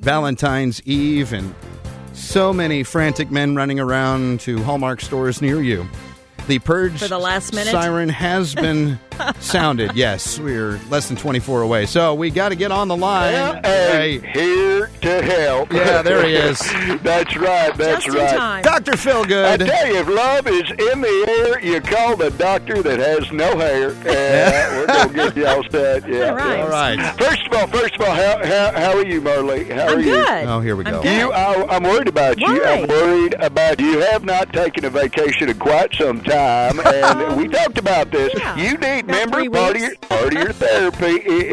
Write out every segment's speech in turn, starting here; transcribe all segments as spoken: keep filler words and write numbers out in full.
Valentine's Eve and so many frantic men running around to Hallmark stores near you. The purge For the last minute? siren has been sounded. Yes, we're less than twenty-four away. So we got to get on the line. Well, hey, here to help. Yeah, there he is. That's right. That's Just in right. time. Doctor I Feelgood. tell you, if love is in the air, you call the doctor that has no hair. Uh, we're going to get you all set. Yeah. All right. All right. First of all, first of all, how how, how are you, Marley? How I'm are you? good. Oh, here we I'm go. good. You, I, I'm worried about you. Why? I'm worried about you. You have not taken a vacation in quite some time, and we talked about this. Yeah. You need, About remember, three part of, your, weeks. part of your therapy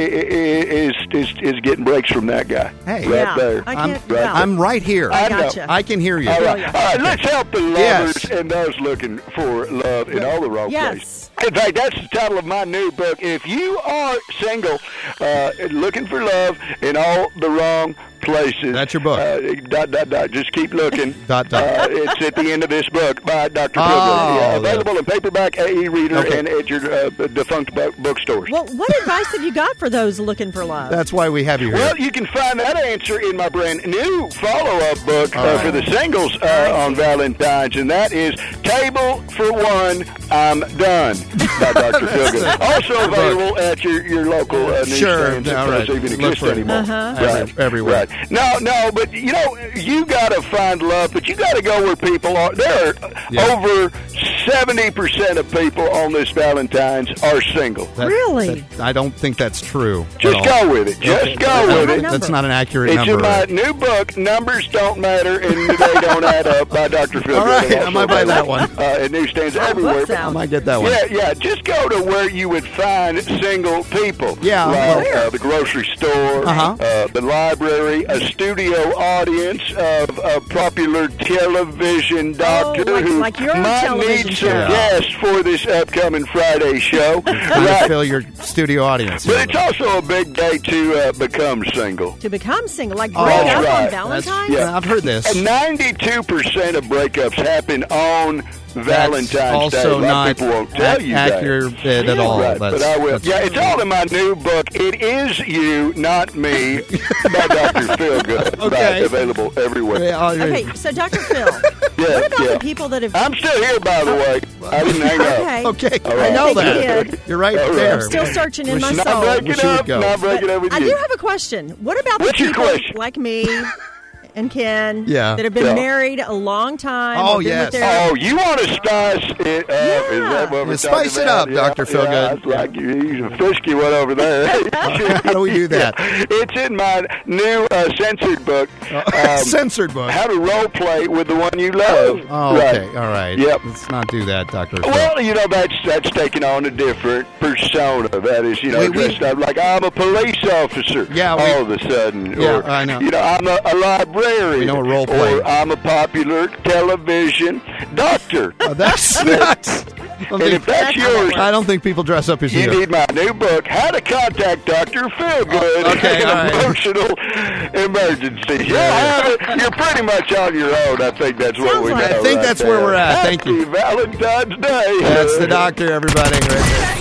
is, is is is getting breaks from that guy. Hey. right Yeah. there. I I'm, can't. well, I'm right here. I I know. gotcha. I can hear you. All right, Yeah. all right. Let's help the lovers Yes. and those looking for love in all the wrong Yes. places. In fact, that's the title of my new book. If you are single, uh, looking for love in all the wrong places, That's your book. Uh, dot dot dot. Just keep looking. Dot, dot. Uh, it's at the end of this book by Doctor Oh, Pilgrim. Yeah, yeah. available in paperback, A E reader, Okay. and at your uh, defunct book bookstores. Well, what advice have you got for those looking for love? That's why we have you here. Well, you can find that answer in my brand new follow-up book All uh, right. for the singles uh, on Valentine's, and that is Table for One, I'm Done by Doctor Feelgood. Also available at your, your local uh, Sure. newsstands All if right. those even Look exist for it. anymore. Uh-huh. Every- everywhere. Right. No, no, but, you know, you got to find love, but you got to go where people are. There are Yeah. over seventy percent of people on this Valentine's are single. That- Really? that- I don't think that's true. at Just all. go with it. Just Okay. go What with it. number? That's not an accurate It's number. in my new book, Numbers Don't Matter and They Don't Add Up by Doctor Phil. All right, I might buy that one. Uh, at newsstands Oh, everywhere. what's I out? might get that one. Yeah, yeah. Just go to where you would find single people. Yeah, like well- uh, the grocery store, Uh-huh. uh, the library, a studio audience of a popular television doctor like- who like your might television need some show. guests for this upcoming Friday show. You just Right. fill your studio audience. But it's also a big day to uh, become single. To become single, like Oh, break that's up right. on That's- Valentine's? yeah, I've heard this. And ninety-two percent of breakups happen on Valentine's That's also Day. A lot not of people won't tell ac- you that. accurate at all. Right, That's- but I will. that's- Yeah, it's all in my new book. It is you, not me, by Doctor Feelgood. Okay. Right, available everywhere. Yeah, I'll- Okay, so Doctor Phil, Yeah, what about yeah. the people that have... I'm still here, by the way. I didn't hang up. Okay. Okay, All I right. know I think that. you did. You're right All right. there. I'm still searching in We my should- Not soul. breaking We should up. go. Not breaking up with I you. do have a question. What about the What's your people question? like me and Ken Yeah. that have been Yeah. married a long time? Oh, or been yes. with their- Oh, you want to spice it up? Yeah. Is that what we're Yeah, spice talking it up, about? Doctor Yeah, Feelgood. yeah, it's like you you fisky one over there. How do we do that? It's in my new uh, censored book. Um, Censored book. How to role play with the one you love. Oh, Right. okay. All right. Yep. Let's not do that, Doctor Phil. Well, you know, that's that's taking on a different persona. That is, you know, We- we- dressed up like I'm a police officer. Yeah, we- all of a sudden. Yeah, or, I know. You know, I'm a, a librarian. We know what role play. Or I'm a popular television doctor. Oh, that's not. I don't And think- if that's That's how that yours, works. I don't think people dress up as you you. need my new book, How to Contact Doctor Feelgood Oh, okay, in all right. Emotional Emergencies. You'll have it. You're pretty much on your own. I think that's what Sounds we like- know I think right that's where there. we're at. Thank you. Happy Valentine's Day. That's the doctor, everybody. Right there.